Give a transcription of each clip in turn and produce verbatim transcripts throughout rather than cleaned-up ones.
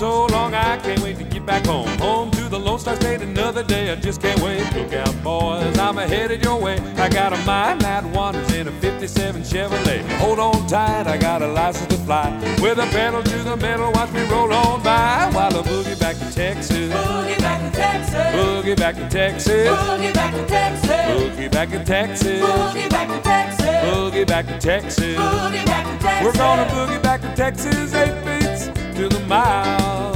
so long, I can't wait to get back home. Home to the Lone Star State, another day, I just can't wait. Look out, boys, I'm headed your way. I got a mind that wanders in a fifty-seven Chevrolet. Hold on tight, I got a license to fly. With a pedal to the metal, watch me roll on by. While I boogie back to Texas. Boogie back to Texas. Boogie back to Texas. Boogie back to Texas. Boogie back to Texas. Boogie back to Texas. Boogie back to Texas. Boogie back to Texas. We're gonna boogie back to Texas, eight beats to the mile.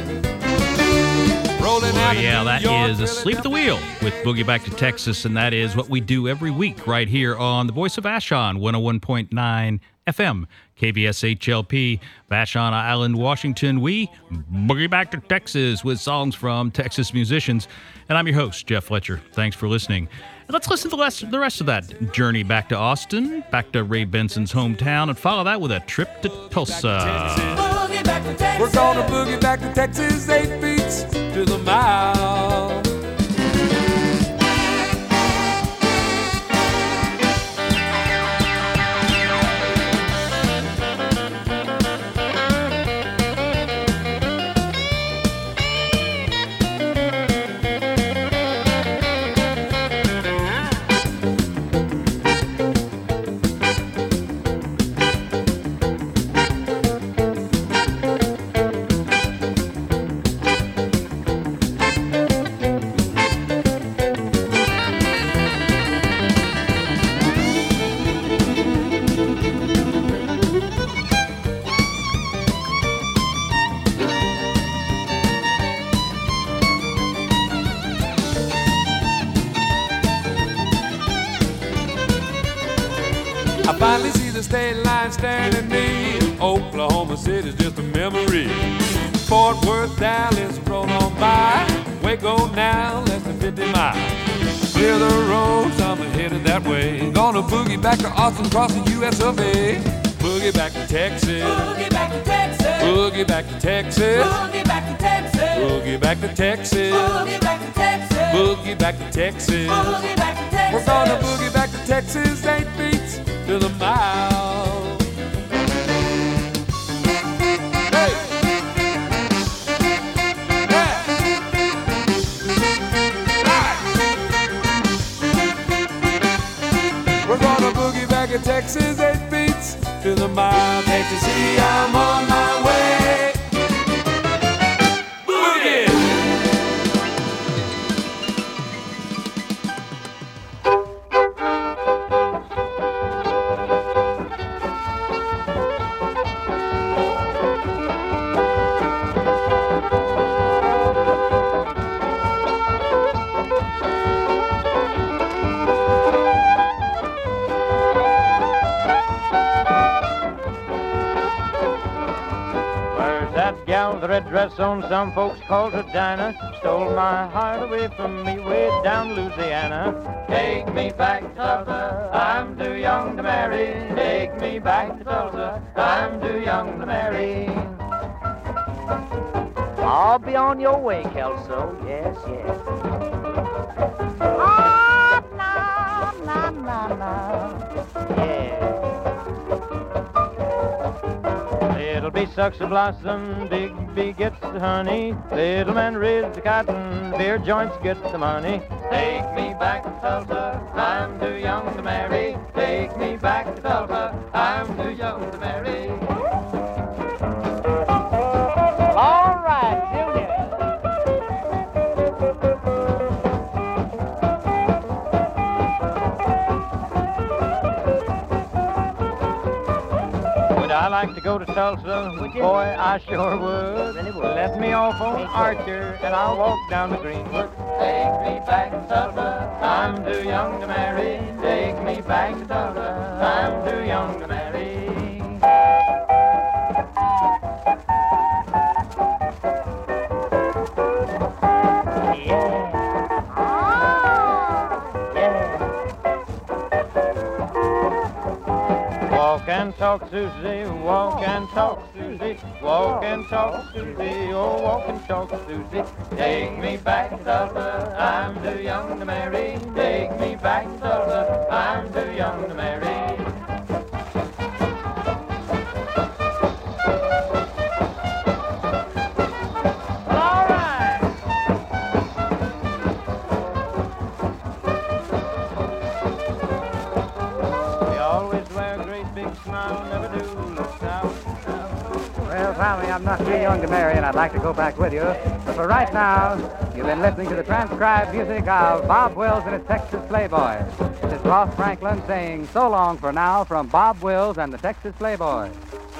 Rolling Oh out of yeah, New that York, is Asleep at the Wheel with Boogie Back to Texas, and that is what we do every week right here on the Voice of Vashon, one oh one point nine F M, K V S H L P, Vashon Island, Washington. We boogie back to Texas with songs from Texas musicians, and I'm your host, Jeff Fletcher. Thanks for listening. And let's listen to the rest, the rest of that journey back to Austin, back to Ray Benson's hometown, and follow that with a trip to Tulsa. Boogie back to Texas. We're gonna boogie back to Texas, eight beats to the mile. I finally see the state line staring at me. Oklahoma City's just a memory. Fort Worth, Dallas, roll on by. Waco now, less than fifty miles. Clear the roads, I'm headed that way. Gonna boogie back to Austin, cross the U S of A. Boogie back to Texas. Boogie back to Texas. Boogie back to Texas. Boogie back to Texas. Boogie back to Texas. Boogie back to Texas. Boogie back to Texas. Boogie back to Texas. We're gonna boogie back to Texas, eight beats to the mile. Hey! Yeah! Right! We're gonna boogie back to Texas, eight beats to the mile. Can't you see I'm on my way? Boogie! The red dress on, some folks called her Dinah. Stole my heart away from me way down Louisiana. Take me back to Tulsa, I'm too young to marry. Take me back to Tulsa, I'm too young to marry. I'll be on your way, Kelso. Yes, yes. Ah, na, na, na, na. Yeah. Little bee sucks the blossom, big bee gets the honey. Little man rids the cotton, beer joints get the money. Take me back to Tulsa, I'm too young to marry. Take me back to Tulsa, I'm too young to marry. All right, Junior. I like to go to Tulsa, boy, I sure would. Really would. Let me off on Archer, and I'll walk down the Greenwood. Take me back to Tulsa, I'm too young to marry. Take me back to Tulsa, I'm too young to marry. Walk and talk, Susie, walk and talk, Susie, walk and talk, Susie, oh, walk and talk, Susie. Take me back to Tulsa, I'm too young to marry. Take me back to Tulsa, I'm too young to marry. looks now, never do looks now. Well, Tommy, I'm not too young to marry, and I'd like to go back with you. But for right now, you've been listening to the transcribed music of Bob Wills and his Texas Playboys. This is Ross Franklin saying so long for now from Bob Wills and the Texas Playboys.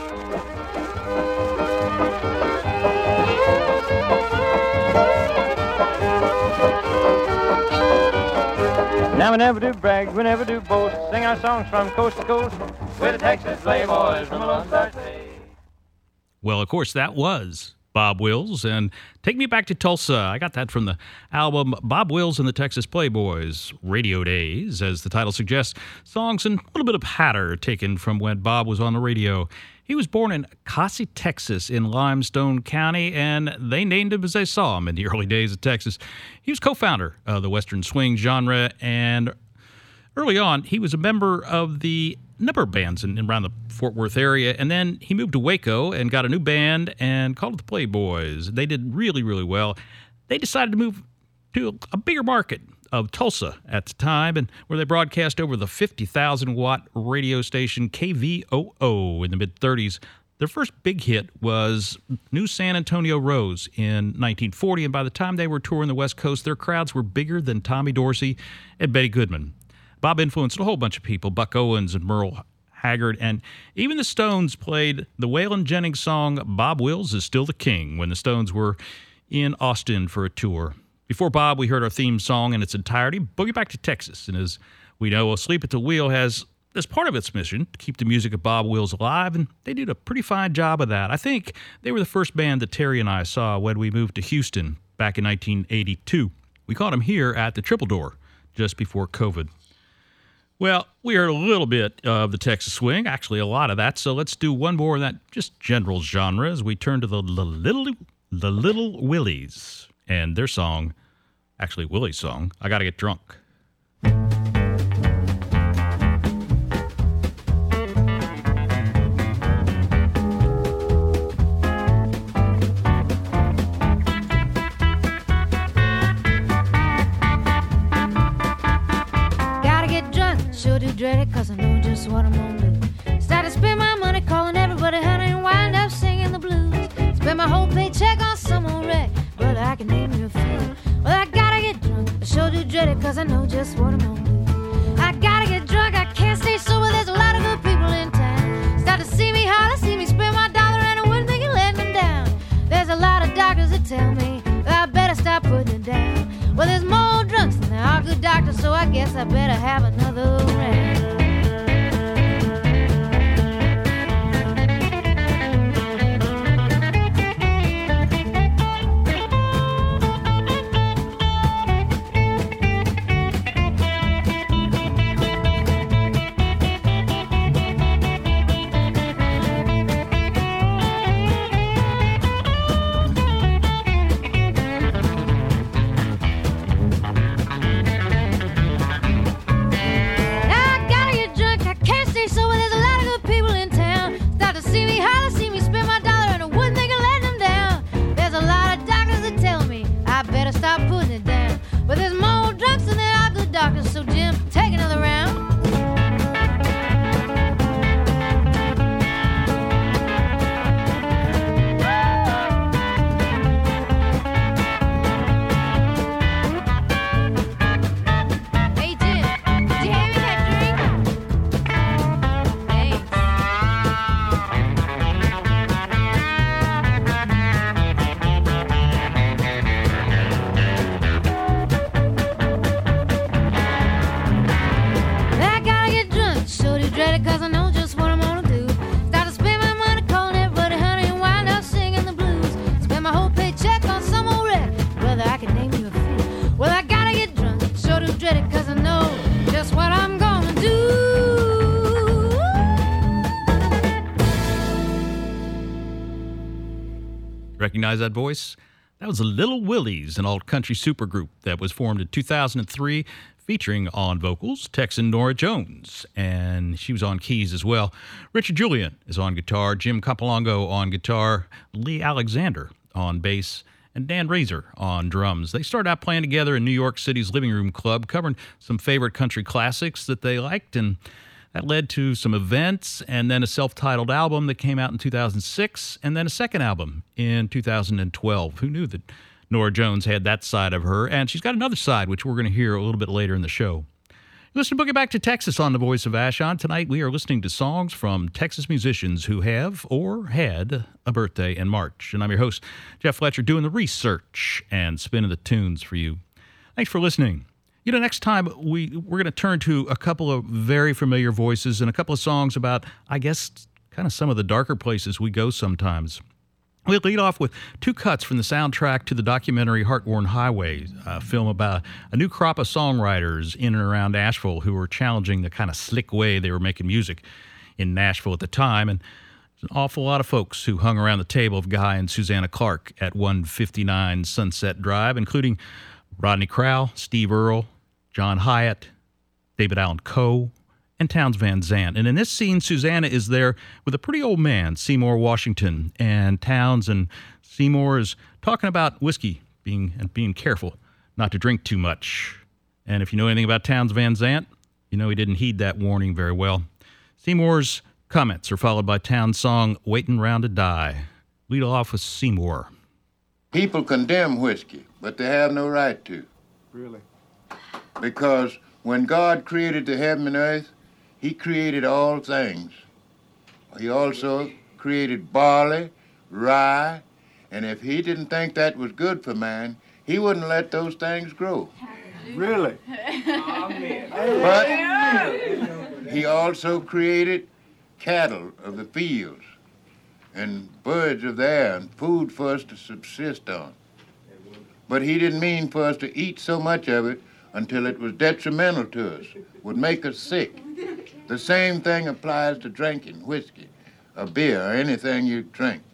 Now we never do brag, we never do boast. Sing our songs from coast to coast with the Texas Playboys from the Lone Star State. Well, of course, that was Bob Wills, and Take Me Back to Tulsa. I got that from the album Bob Wills and the Texas Playboys, Radio Days, as the title suggests, songs and a little bit of patter taken from when Bob was on the radio. He was born in Cossie, Texas, in Limestone County, and they named him as they saw him in the early days of Texas. He was co-founder of the Western Swing genre, and early on, he was a member of the number of bands in, in around the Fort Worth area, and then he moved to Waco and got a new band and called it the Playboys. They did really, really well. They decided to move to a, a bigger market of Tulsa at the time, and where they broadcast over the fifty thousand watt radio station K V O O in the mid-thirties. Their first big hit was New San Antonio Rose in nineteen forty, and by the time they were touring the West Coast, their crowds were bigger than Tommy Dorsey and Betty Goodman. Bob influenced a whole bunch of people, Buck Owens and Merle Haggard, and even the Stones played the Waylon Jennings song Bob Wills is Still the King when the Stones were in Austin for a tour. Before Bob, we heard our theme song in its entirety, Boogie Back to Texas, and as we know, Asleep at the Wheel has, as part of its mission, to keep the music of Bob Wills alive, and they did a pretty fine job of that. I think they were the first band that Terry and I saw when we moved to Houston back in nineteen eighty-two. We caught them here at the Triple Door just before COVID. Well, we heard a little bit of the Texas Swing, actually a lot of that, so let's do one more of that just general genre as we turn to the, the Little the Little Willies and their song, actually Willie's song, I Gotta Get Drunk. Dread it cause I know just what I'm gonna do. Start to spend my money calling everybody honey and wind up singing the blues. Spend my whole paycheck on some old wreck, brother I can name you a few. Well I gotta get drunk, I sure do dread it cause I know just what I'm gonna do. I gotta get drunk, I can't stay sober, there's a lot of good people in town. Start to see me holler, see me spend my dollar and I wouldn't think of letting them down. There's a lot of doctors that tell me that I better stop putting it down. Well there's more drunks than there are good doctors, so I guess I better have another round. Recognize that voice? That was the Little Willies, an alt-country supergroup that was formed in two thousand three, featuring on vocals Texan Nora Jones, and she was on keys as well. Richard Julian is on guitar, Jim Capolongo on guitar, Lee Alexander on bass, and Dan Razor on drums. They started out playing together in New York City's Living Room Club, covering some favorite country classics that they liked, and That led to some events and then a self-titled album that came out in two thousand six and then a second album in two thousand twelve. Who knew that Norah Jones had that side of her? And she's got another side, which we're going to hear a little bit later in the show. Listen to Boogie Back to Texas on the Voice of Vashon. Tonight we are listening to songs from Texas musicians who have or had a birthday in March. And I'm your host, Jeff Fletcher, doing the research and spinning the tunes for you. Thanks for listening. You know, next time we, we're going to turn to a couple of very familiar voices and a couple of songs about, I guess, kind of some of the darker places we go sometimes. We'll lead off with two cuts from the soundtrack to the documentary Heartworn Highway, a film about a new crop of songwriters in and around Nashville who were challenging the kind of slick way they were making music in Nashville at the time. And there's an awful lot of folks who hung around the table of Guy and Susanna Clark at one fifty-nine Sunset Drive, including Rodney Crowell, Steve Earle, John Hyatt, David Allan Coe, and Townes Van Zandt. And in this scene, Susanna is there with a pretty old man, Seymour Washington, and Townes and Seymour is talking about whiskey being and being careful not to drink too much. And if you know anything about Townes Van Zandt, you know he didn't heed that warning very well. Seymour's comments are followed by Townes' song, Waitin' Round to Die. Lead off with Seymour. People condemn whiskey, but they have no right to. Really? Because when God created the heaven and earth, he created all things. He also created barley, rye, and if he didn't think that was good for man, he wouldn't let those things grow. Really? But he also created cattle of the fields and birds of the air and food for us to subsist on. But he didn't mean for us to eat so much of it until it was detrimental to us, would make us sick. The same thing applies to drinking whiskey, or beer, or anything you drink.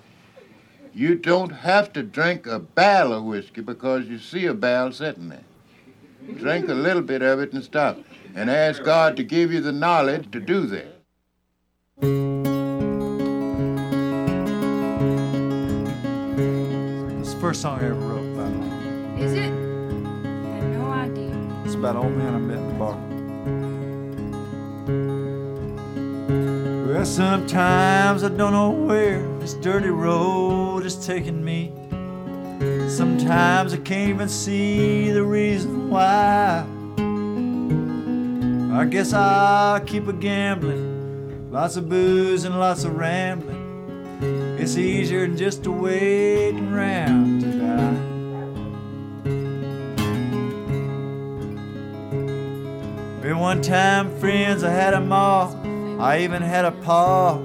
You don't have to drink a barrel of whiskey because you see a barrel sitting there. Drink a little bit of it and stop, and ask God to give you the knowledge to do that. It's the first song I ever wrote about it. Is it? I had no idea. It's about an old man I met in the bar. Well, sometimes I don't know where this dirty road is taking me. Sometimes I can't even see the reason why. I guess I'll keep a gambling, lots of booze and lots of rambling. It's easier than just to wait around to die. Well, one time, friends, I had 'em all. I even had a pa.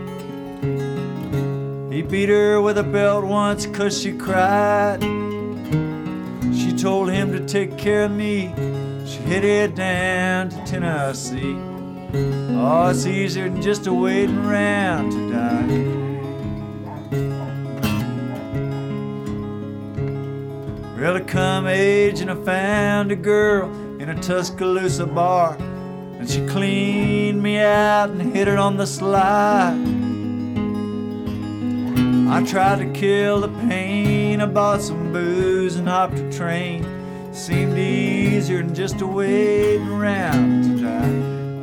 He beat her with a belt once 'cause she cried. She told him to take care of me. She headed down to Tennessee. Oh, it's easier than just a waiting around to die. Well, I come age and I found a girl in a Tuscaloosa bar, and she cleaned me out and hit it on the sly. I tried to kill the pain. I bought some booze and hopped a train. Seemed easier than just a waiting around to die.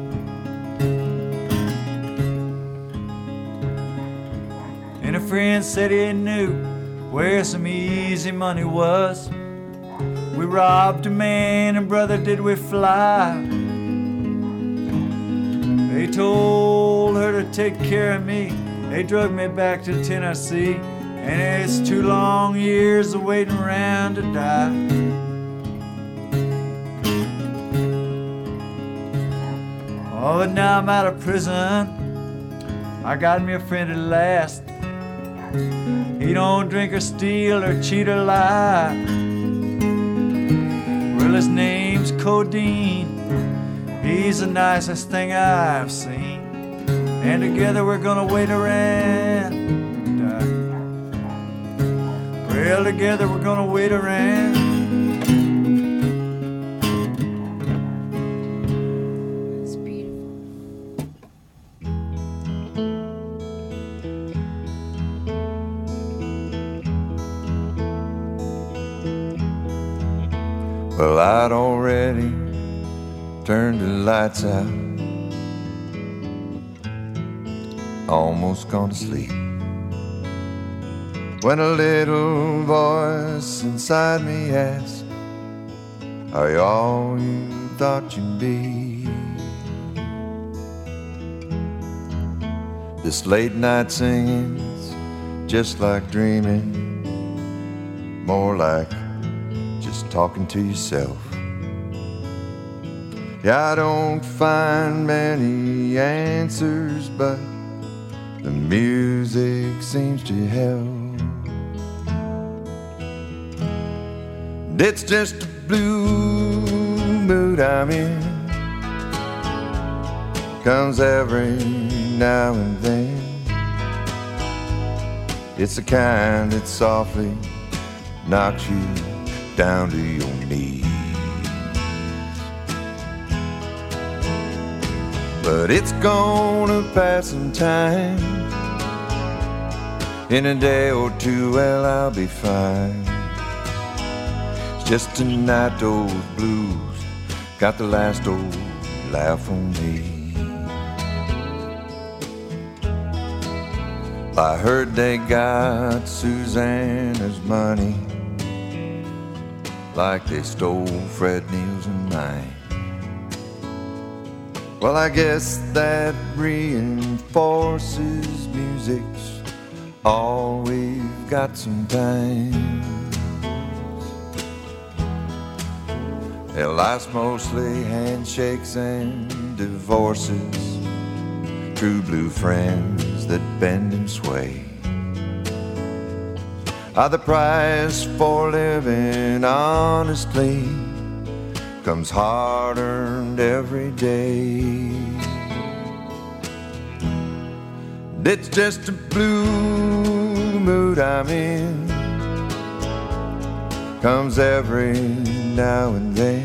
And a friend said he knew where some easy money was. We robbed a man and brother did we fly. They told her to take care of me. They drug me back to Tennessee, and it's two long years of waiting around to die. Oh, but now I'm out of prison. I got me a friend at last. He don't drink or steal or cheat or lie. Well, his name's Codeine. He's the nicest thing I've seen. And together we're gonna wait around and die. Well, together we're gonna wait around. It's beautiful. Well, I'd already turned the lights out. almost gone to sleep, when a little voice inside me asked, are you all you thought you'd be? This late night singing's just like dreaming, more like just talking to yourself. Yeah, I don't find many answers, but the music seems to help. It's just a blue mood I'm in, comes every now and then. It's the kind that softly knocks you down to your knees. But it's gonna pass in time. In a day or two, well, I'll be fine. It's just tonight those blues got the last old laugh on me. I heard they got Susanna's money, like they stole Fred Neal's and mine. Well, I guess that reinforces music's all we've got sometimes. Hell, life's mostly handshakes and divorces, true blue friends that bend and sway are the price for living honestly, comes hard-earned every day. It's just a blue mood I'm in, comes every now and then.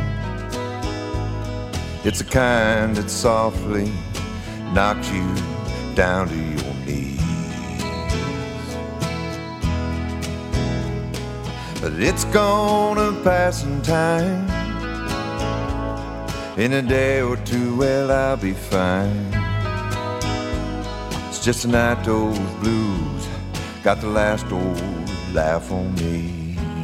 It's a kind that softly knocks you down to your knees. But it's gonna pass in time. In a day or two, well, I'll be fine. It's just tonight those blues got the last old laugh on me.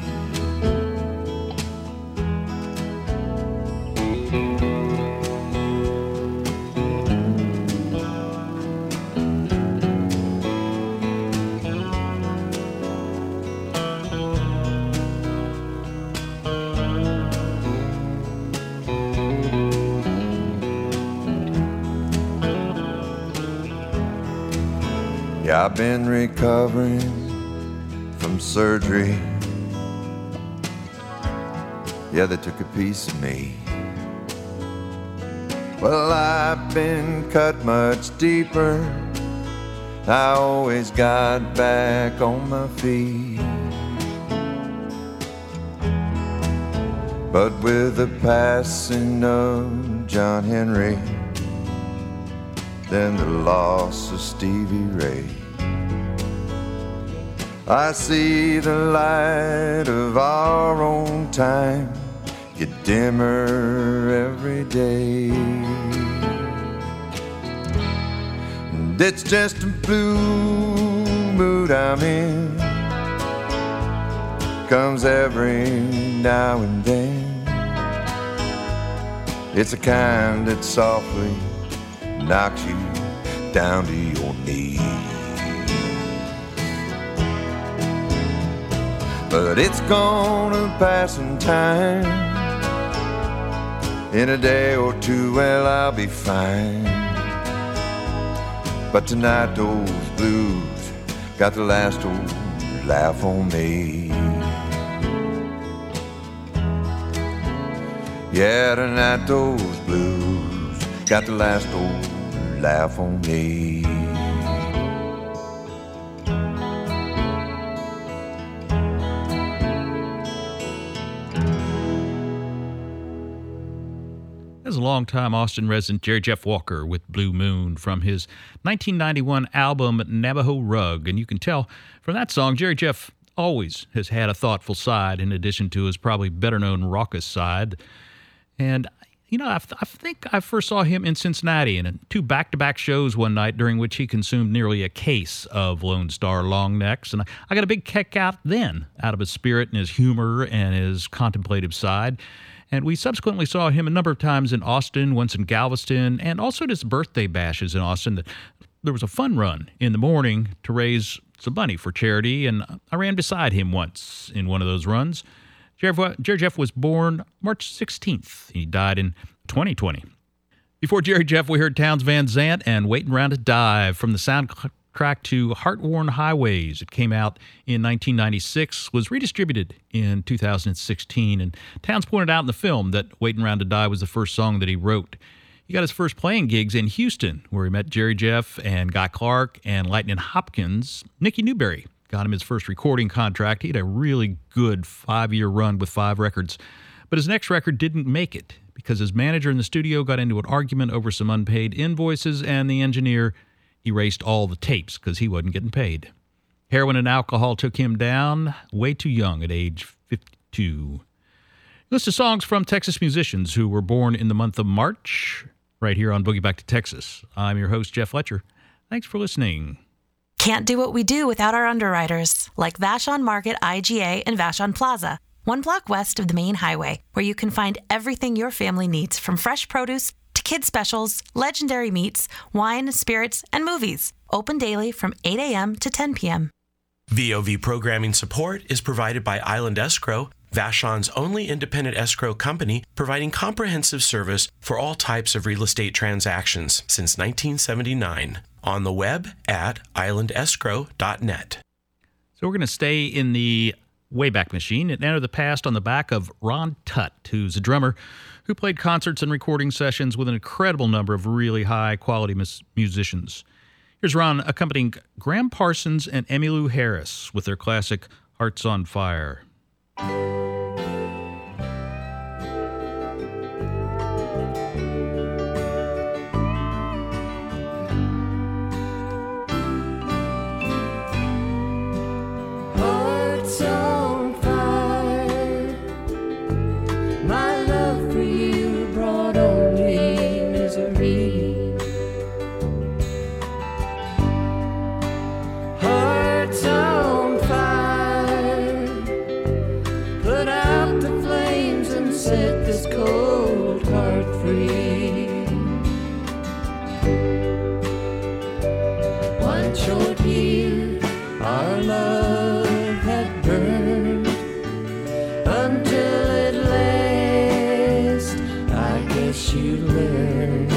Yeah, I've been recovering from surgery. Yeah, they took a piece of me. Well, I've been cut much deeper. I always got back on my feet. But with the passing of John Henry, then the loss of Stevie Ray, I see the light of our own time get dimmer every day. And it's just a blue mood I'm in, comes every now and then. It's a kind that softly knocks you down to your knees. But it's gonna pass in time. In a day or two, well, I'll be fine. But tonight those blues got the last old laugh on me. Yeah, tonight those blues got the last old laugh on me. As a longtime Austin resident, Jerry Jeff Walker with Blue Moon from his nineteen ninety-one album Navajo Rug. And you can tell from that song, Jerry Jeff always has had a thoughtful side in addition to his probably better known raucous side. And You know, I, I think I first saw him in Cincinnati in two back-to-back shows one night during which he consumed nearly a case of Lone Star long necks. And I, I got a big kick out then out of his spirit and his humor and his contemplative side. And we subsequently saw him a number of times in Austin, once in Galveston, and also at his birthday bashes in Austin. That there was a fun run in the morning to raise some money for charity, and I ran beside him once in one of those runs. Jerry Jeff was born March sixteenth. He died in twenty twenty. Before Jerry Jeff, we heard Townes Van Zandt and Waiting Around to Dive from the soundtrack to Heart-Worn Highways. It came out in nineteen ninety-six, was redistributed in two thousand sixteen, and Townes pointed out in the film that Waiting Around to Die was the first song that he wrote. He got his first playing gigs in Houston, where he met Jerry Jeff and Guy Clark and Lightning Hopkins. Nicky Newberry got him his first recording contract. He had a really good five-year run with five records. But his next record didn't make it because his manager in the studio got into an argument over some unpaid invoices, and the engineer erased all the tapes because he wasn't getting paid. Heroin and alcohol took him down way too young at age fifty-two. List of songs from Texas musicians who were born in the month of March, right here on Boogie Back to Texas. I'm your host, Jeff Fletcher. Thanks for listening. Can't do what we do without our underwriters, like Vashon Market I G A and Vashon Plaza, one block west of the main highway, where you can find everything your family needs, from fresh produce to kids specials, legendary meats, wine, spirits, and movies. Open daily from eight a.m. to ten p.m. V O V programming support is provided by Island Escrow, Vashon's only independent escrow company, providing comprehensive service for all types of real estate transactions since nineteen seventy-nine. On the web at island escrow dot net. So we're going to stay in the Wayback Machine and enter the past on the back of Ron Tutt, who's a drummer who played concerts and recording sessions with an incredible number of really high-quality mus- musicians. Here's Ron accompanying Graham Parsons and Emmylou Harris with their classic Hearts on Fire. Hearts on fire, my love for you brought only misery. Hearts on fire, put out the flames and set this cold heart free. One short year, our love had burned until at last I guess you learned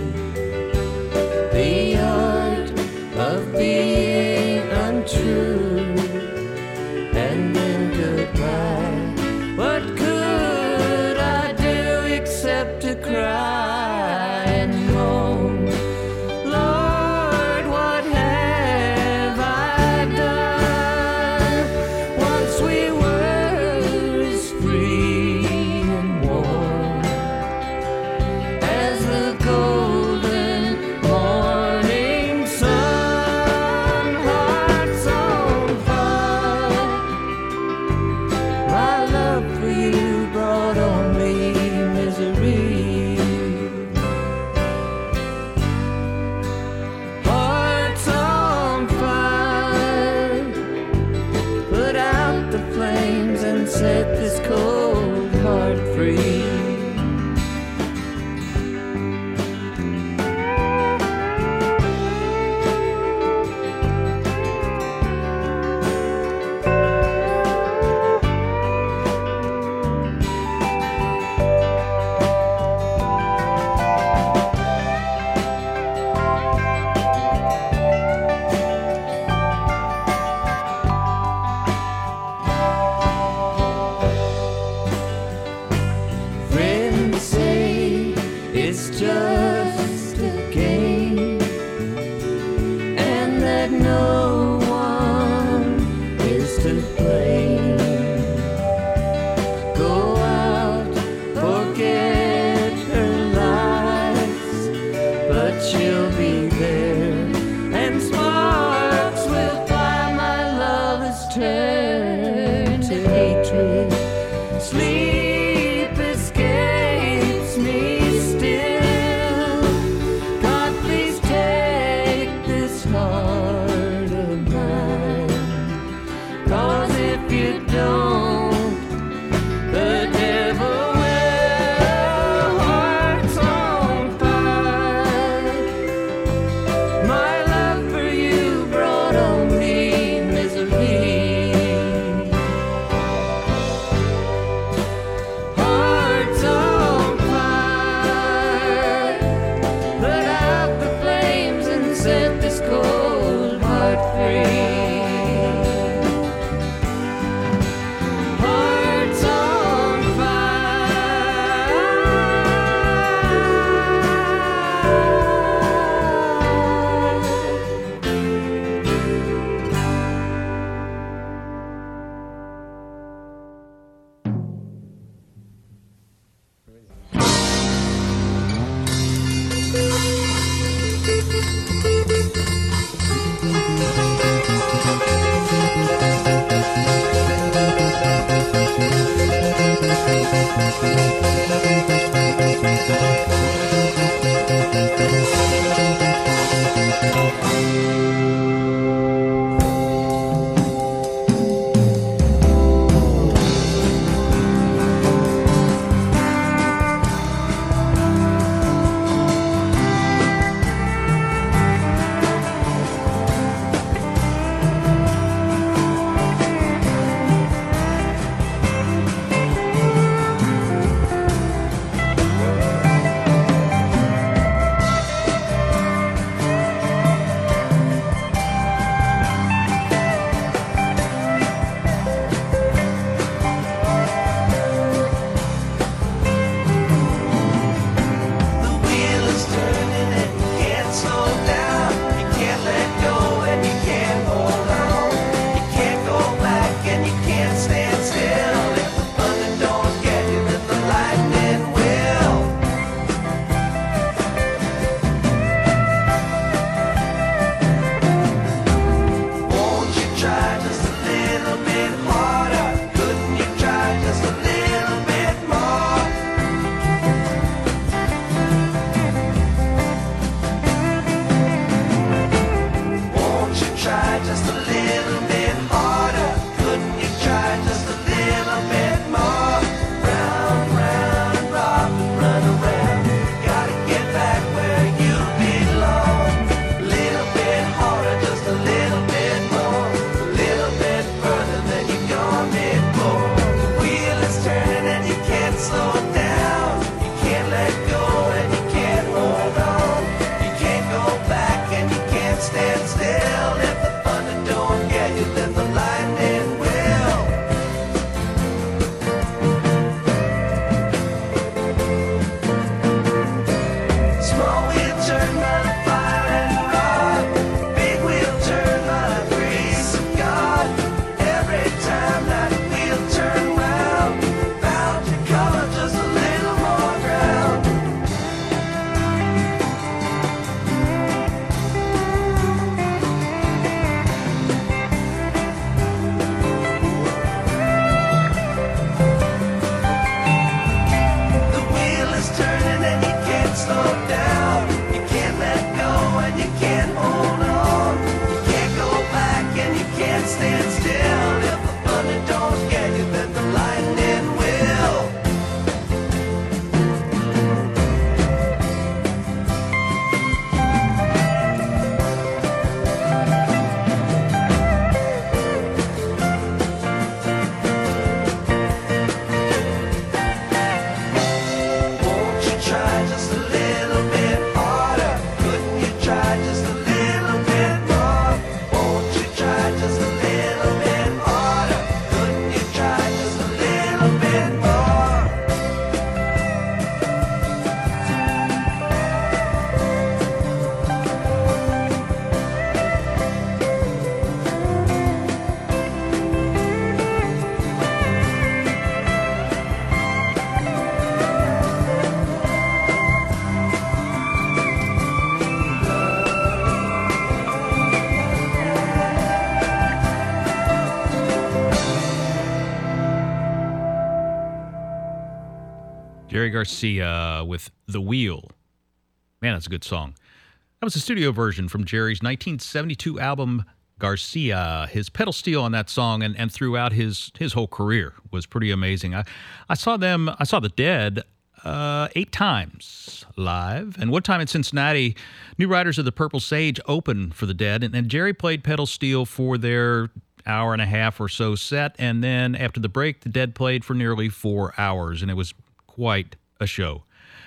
the art of being untrue, and then goodbye. What could I do except to cry and moan? Lord, what have I done? Once we were as free and warm as the golden morning sun. Hearts on fire, my love for you brought only misery. Hearts on fire, put out the flames and set this cold heart free. Friends say it's just a game, and that no one is to blame. Go out, forget her lies, but she'll be there, and sparks will fly. My love has turned to hatred. Sleep escapes me Jerry Garcia with The Wheel. Man, that's a good song. That was a studio version from Jerry's nineteen seventy-two album, Garcia. His pedal steel on that song and, and throughout his, his whole career was pretty amazing. I, I saw them, I saw The Dead uh, eight times live. And one time in Cincinnati, New Riders of the Purple Sage opened for The Dead. And, and Jerry played pedal steel for their hour and a half or so set. And then after the break, The Dead played for nearly four hours. And it was quite a show.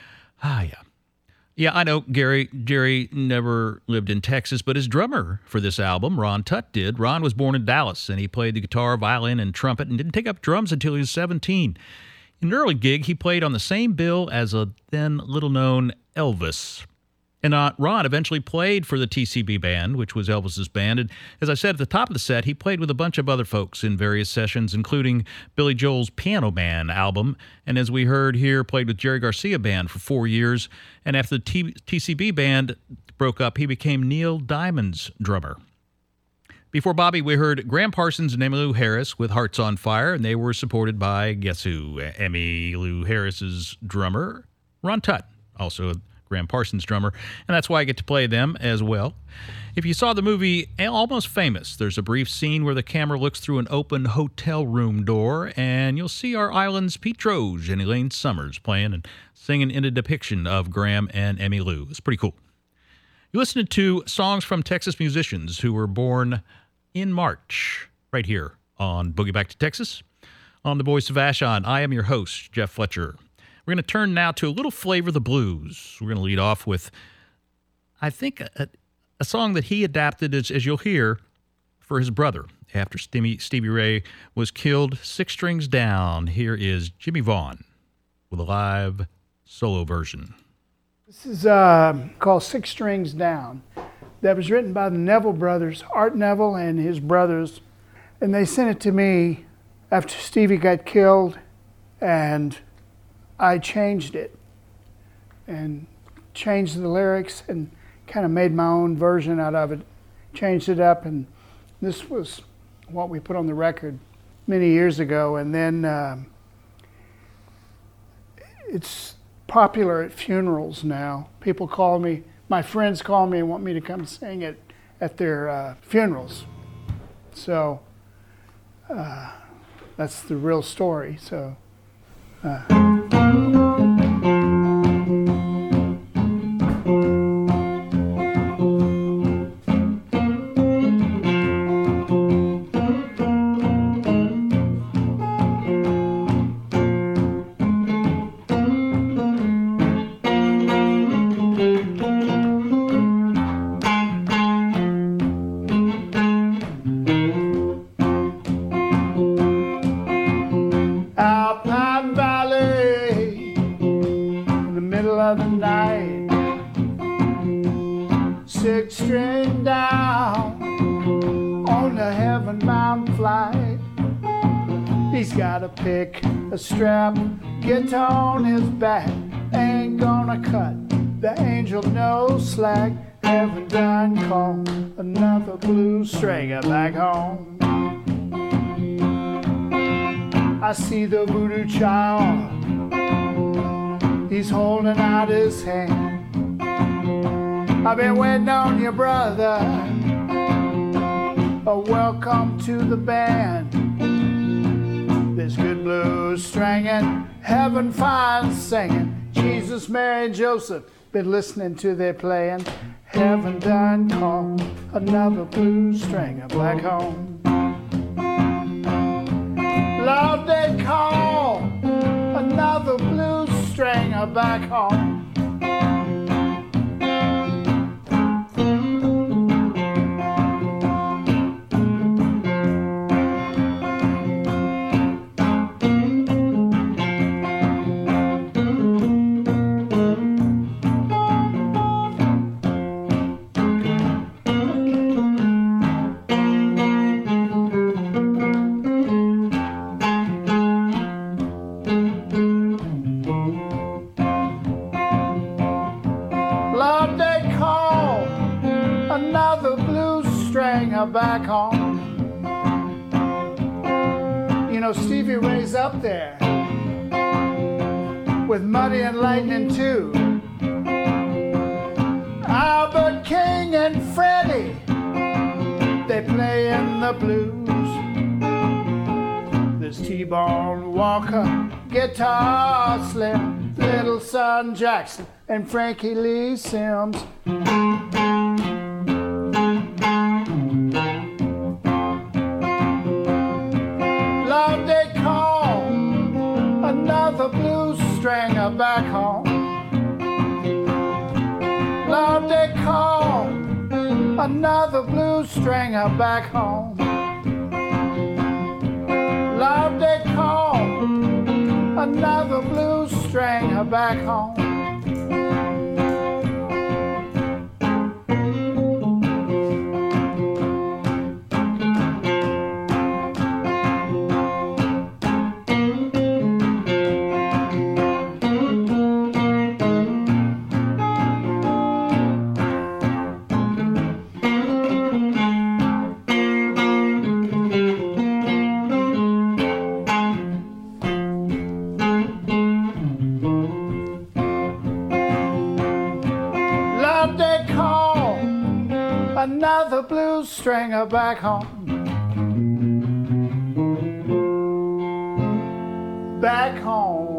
Ah, yeah. Yeah, I know Gary Jerry never lived in Texas, but his drummer for this album, Ron Tutt, did. Ron was born in Dallas, and he played the guitar, violin, and trumpet, and didn't take up drums until he was seventeen. In an early gig, he played on the same bill as a then little-known Elvis. And uh, Ron eventually played for the T C B band, which was Elvis's band. And as I said at the top of the set, he played with a bunch of other folks in various sessions, including Billy Joel's Piano Man album. And as we heard here, played with Jerry Garcia Band for four years. And after the T- TCB band broke up, he became Neil Diamond's drummer. Before Bobby, we heard Graham Parsons and Emmylou Harris with Hearts on Fire, and they were supported by, guess who? Emmylou Harris's drummer, Ron Tutt, also Graham Parsons' drummer, and that's why I get to play them as well. If you saw the movie Almost Famous, there's a brief scene where the camera looks through an open hotel room door, and you'll see our island's Pete Droge and Elaine Summers playing and singing in a depiction of Graham and Emmylou. It's pretty cool. You listened to songs from Texas musicians who were born in March, right here on Boogie Back to Texas, on the Voice of Vashon. I am your host, Jeff Fletcher. We're going to turn now to a little flavor of the blues. We're going to lead off with, I think, a, a song that he adapted, as, as you'll hear, for his brother after Stevie, Stevie Ray was killed. Six Strings Down. Here is Jimmy Vaughn with a live solo version. This is uh, called Six Strings Down. That was written by the Neville brothers, Art Neville and his brothers. And they sent it to me after Stevie got killed, and I changed it and changed the lyrics and kind of made my own version out of it, changed it up, and this was what we put on the record many years ago. And then um, it's popular at funerals now. People call me, my friends call me and want me to come sing it at their uh, funerals. So uh, that's the real story. So. Uh, pick a strap, guitar on his back, ain't gonna cut the angel no slack. Haven't done called another blues stringer back home. I see the voodoo child, he's holding out his hand. I've been waiting on you, brother, a welcome to the band. There's good blues stringing, heaven fine singing. Jesus, Mary, and Joseph, been listening to their playing. Heaven done called another blues stringer back home. Lord, they call another blues stringer back home. Back home. You know, Stevie Ray's up there with Muddy and Lightning too. Albert King and Freddie, they play in the blues. There's T-Bone Walker, Guitar Slim, Little Son Jackson, and Frankie Lee Sims. Another blues stringer back home. Lord, they call another blues stringer back home. Lord, they call another blues stringer back home. another blues stringer back home. Back home.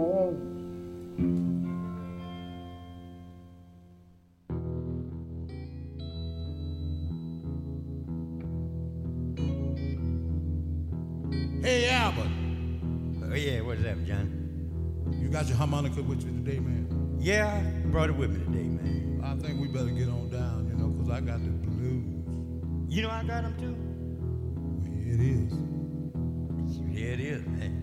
Hey, Albert. Oh, yeah, what's up, John? You got your harmonica with you today, man? Yeah, I brought it with me today, man. I think we better get on down, you know, because I got the blues. You know I got them, too? Well, here it is. Here it is, man.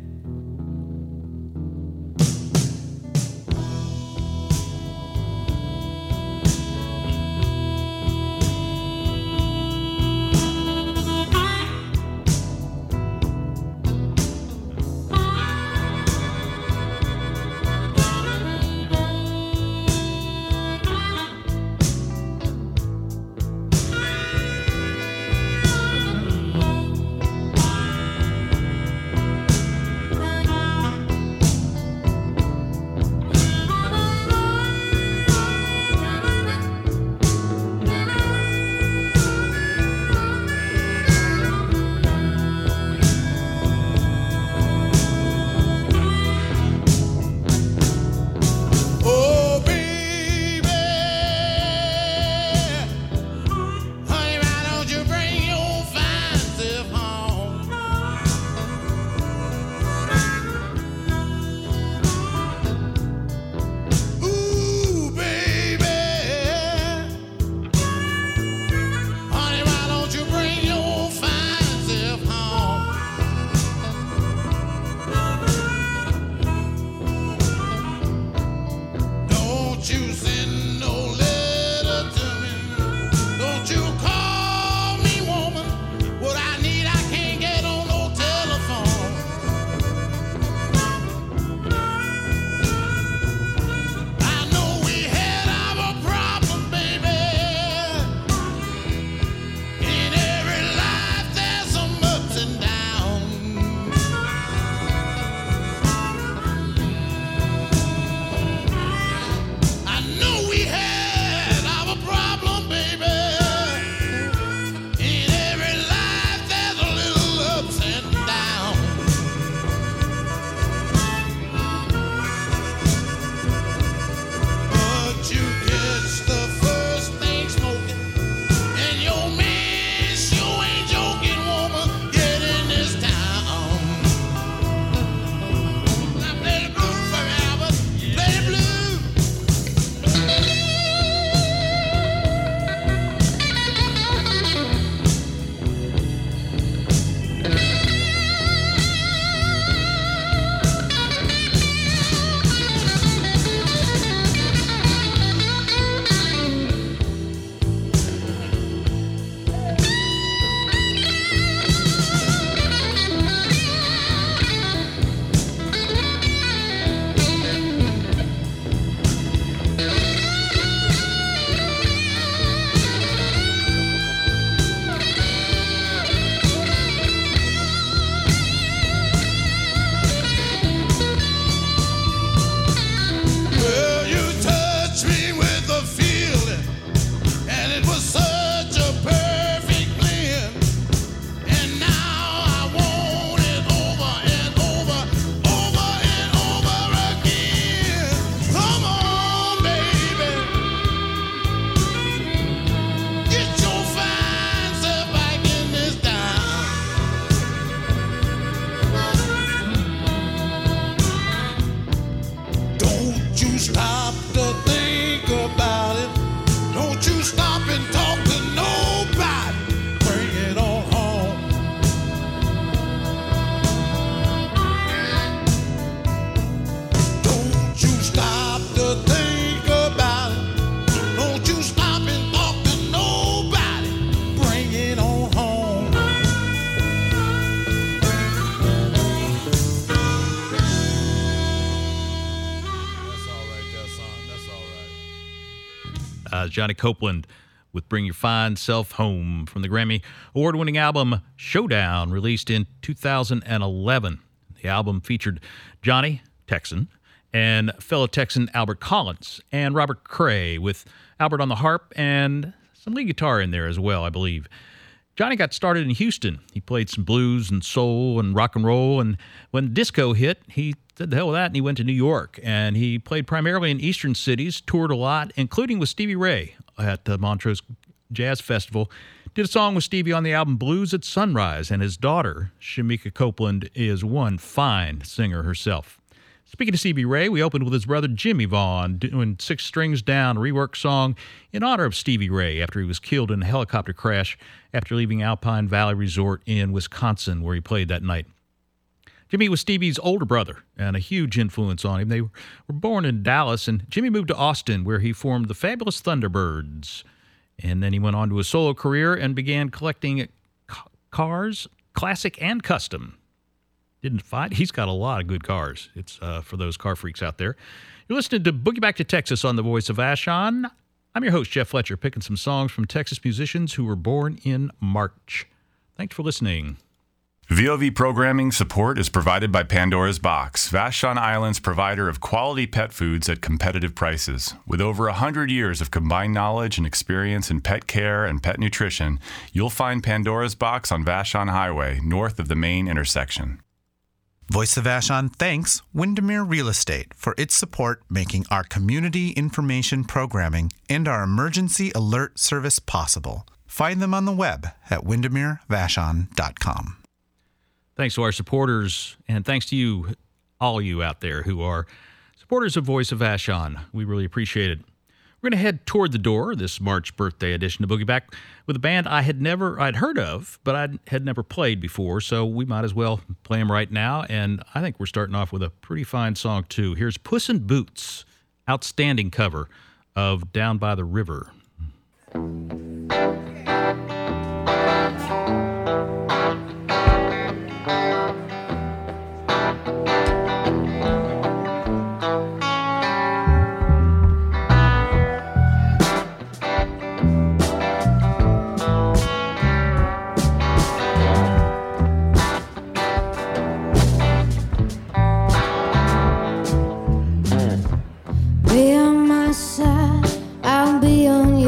Uh, Johnny Copeland with Bring Your Fine Self Home from the Grammy award-winning album Showdown, released in two thousand eleven. The album featured Johnny, Texan, and fellow Texan Albert Collins, and Robert Cray, with Albert on the harp and some lead guitar in there as well, I believe. Johnny got started in Houston. He played some blues and soul and rock and roll, and when disco hit, he said the hell with that, and he went to New York. And he played primarily in eastern cities, toured a lot, including with Stevie Ray at the Montrose Jazz Festival. Did a song with Stevie on the album Blues at Sunrise, and his daughter, Shamika Copeland, is one fine singer herself. Speaking of Stevie Ray, we opened with his brother Jimmy Vaughn doing Six Strings Down, a rework song in honor of Stevie Ray after he was killed in a helicopter crash after leaving Alpine Valley Resort in Wisconsin, where he played that night. Jimmy was Stevie's older brother and a huge influence on him. They were born in Dallas, and Jimmy moved to Austin, where he formed the Fabulous Thunderbirds. And then he went on to a solo career and began collecting cars, classic and custom. Didn't find he's got a lot of good cars. It's uh, for those car freaks out there. You're listening to Boogie Back to Texas on the Voice of Vashon. I'm your host, Jeff Fletcher, picking some songs from Texas musicians who were born in March. Thanks for listening. V O V programming support is provided by Pandora's Box, Vashon Island's provider of quality pet foods at competitive prices. With over one hundred years of combined knowledge and experience in pet care and pet nutrition, you'll find Pandora's Box on Vashon Highway, north of the main intersection. Voice of Vashon thanks Windermere Real Estate for its support making our community information programming and our emergency alert service possible. Find them on the web at windermere vashon dot com. Thanks to our supporters, and thanks to you, all you out there who are supporters of Voice of Vashon. We really appreciate it. We're going to head toward the door this March birthday edition of Boogie Back with a band I had never, I'd heard of, but I had never played before, so we might as well play them right now, and I think we're starting off with a pretty fine song, too. Here's Puss in Boots, outstanding cover of Down by the River. Be on my side, I'll be on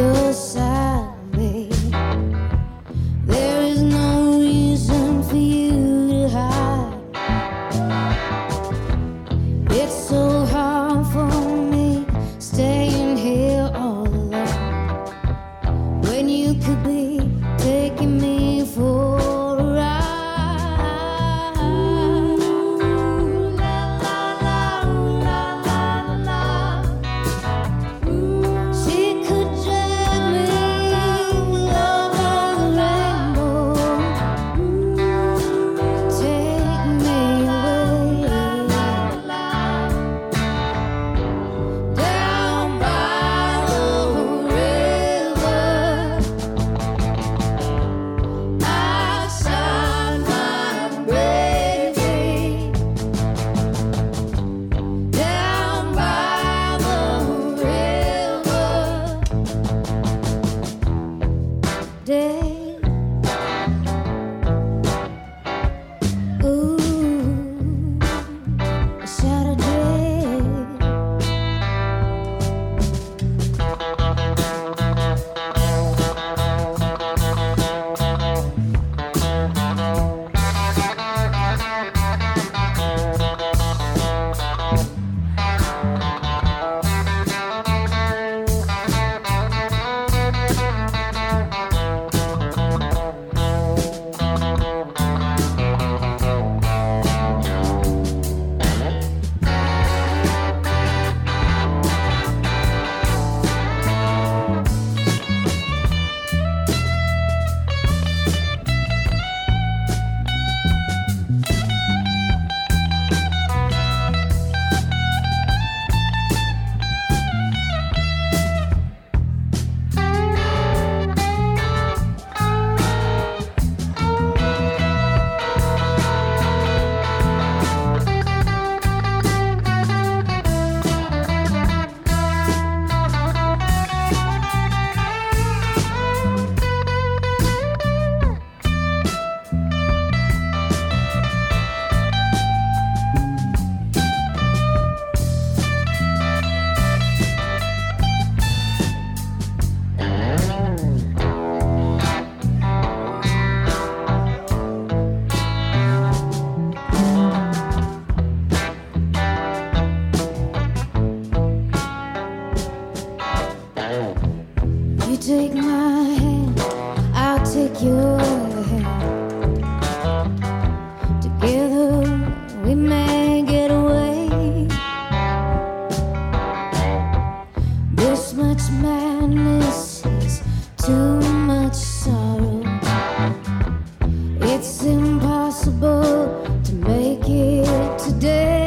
take my hand, I'll take your hand. Together we may get away. This much madness is too much sorrow. It's impossible to make it today.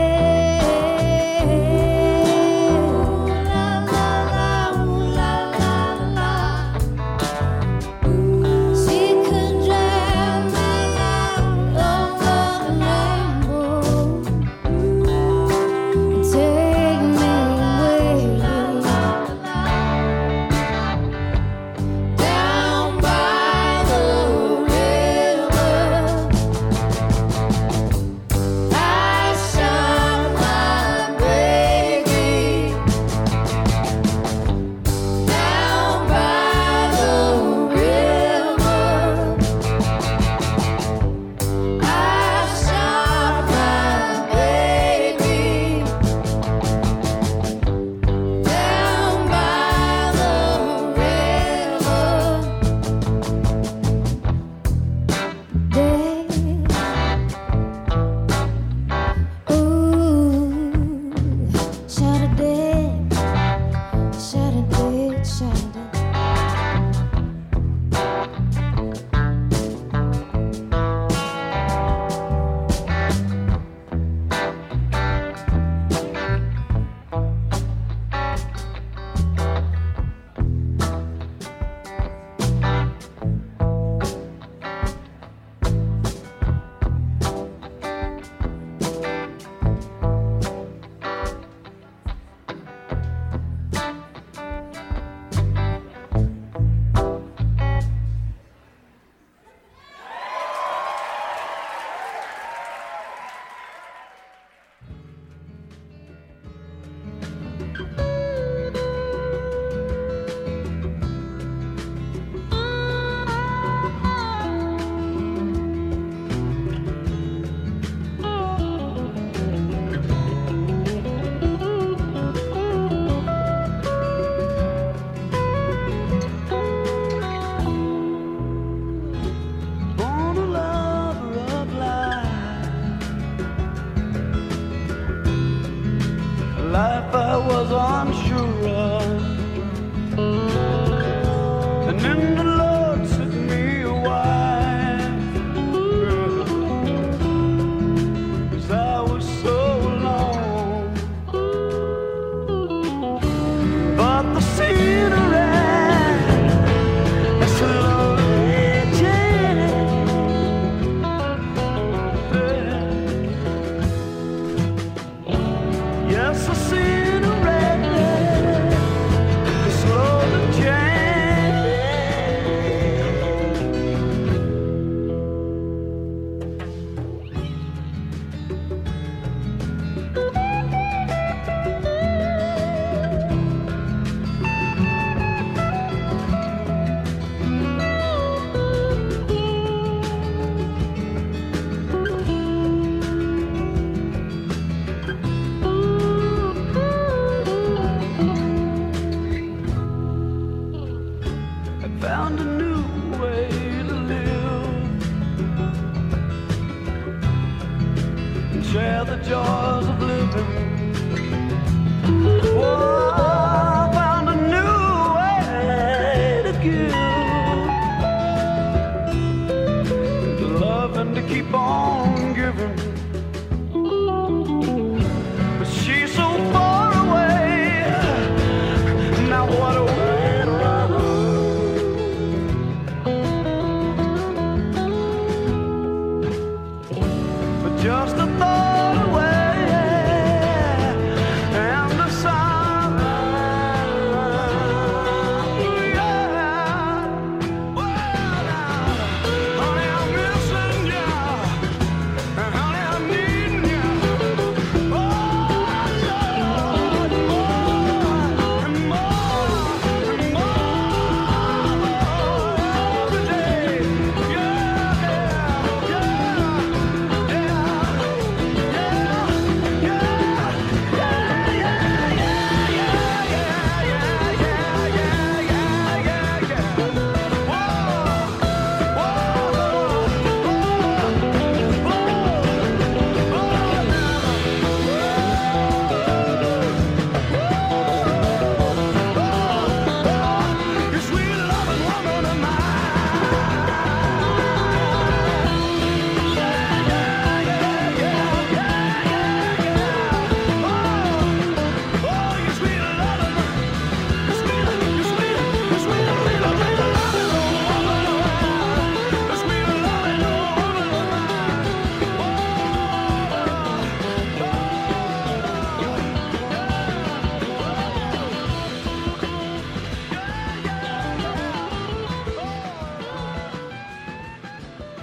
Life I was unsure of, and then the Lord sent me a wife, 'cause I was so alone. But the scenery is slowly changing. Yes, the scenery is slowly changing. I found a new way to live and share the joys of living. Oh, I found a new way to give, to love and to keep on giving. But she's so far away. Now what a way to run. But just a thought away, and the sun, yeah. Well, now, honey, I'm missing you.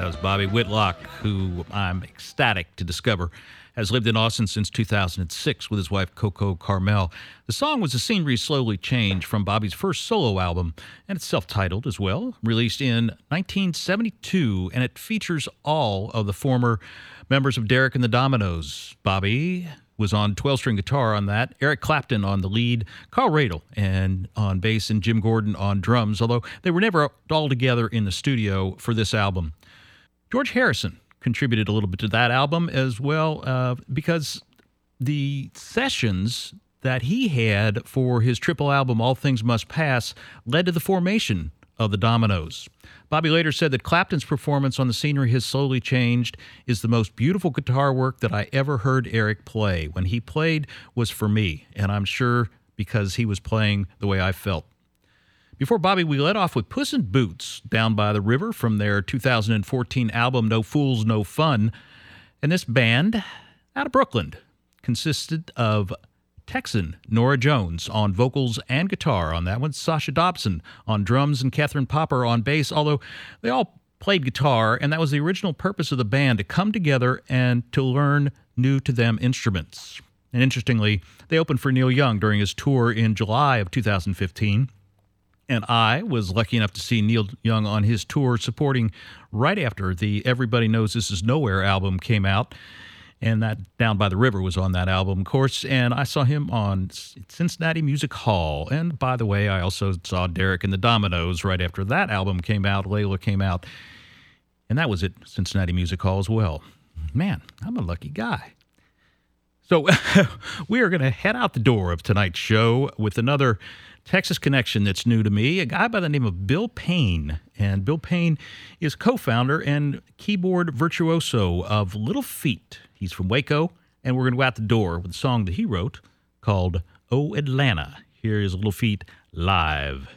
does. Bobby Whitlock, who I'm ecstatic to discover, has lived in Austin since two thousand six with his wife Coco Carmel. The song was a scenery slowly changed from Bobby's first solo album, and it's self-titled as well, released in nineteen seventy-two, and it features all of the former members of Derek and the Dominoes. Bobby was on twelve-string guitar on that, Eric Clapton on the lead, Carl Radle and on bass, and Jim Gordon on drums, although they were never all together in the studio for this album. George Harrison contributed a little bit to that album as well, uh, because the sessions that he had for his triple album, All Things Must Pass, led to the formation of the Dominoes. Bobby later said that Clapton's performance on the scenery has slowly changed is the most beautiful guitar work that I ever heard Eric play. When he played was for me, and I'm sure because he was playing the way I felt. Before Bobby, we led off with Puss in Boots, Down by the River, from their two thousand fourteen album No Fools, No Fun. And this band, out of Brooklyn, consisted of Texan Nora Jones on vocals and guitar on that one, Sasha Dobson on drums, and Catherine Popper on bass, although they all played guitar, and that was the original purpose of the band, to come together and to learn new-to-them instruments. And interestingly, they opened for Neil Young during his tour in July of two thousand fifteen, and I was lucky enough to see Neil Young on his tour supporting right after the Everybody Knows This Is Nowhere album came out. And that Down by the River was on that album, of course. And I saw him on Cincinnati Music Hall. And by the way, I also saw Derek and the Dominoes right after that album came out. Layla came out. And that was at Cincinnati Music Hall as well. Man, I'm a lucky guy. So we are going to head out the door of tonight's show with another Texas connection that's new to me, a guy by the name of Bill Payne. And Bill Payne is co-founder and keyboard virtuoso of Little Feat. He's from Waco, and we're going to go out the door with a song that he wrote called Oh Atlanta. Here is Little Feat live.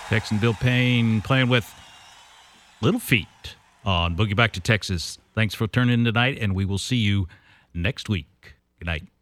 Texan Bill Payne playing with Little Feat on Boogie Back to Texas. Thanks for tuning in tonight, and we will see you next week. Good night.